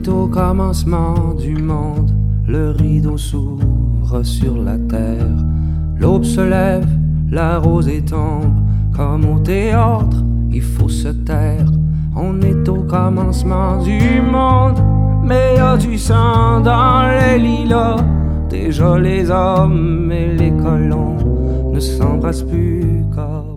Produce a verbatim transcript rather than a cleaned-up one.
est au commencement du monde, le rideau s'ouvre sur la terre. L'aube se lève, la rosée tombe, comme au théâtre, il faut se taire. On est au commencement du monde, mais y a du sang dans les lilas. Déjà les hommes et les colons ne s'embrassent plus comme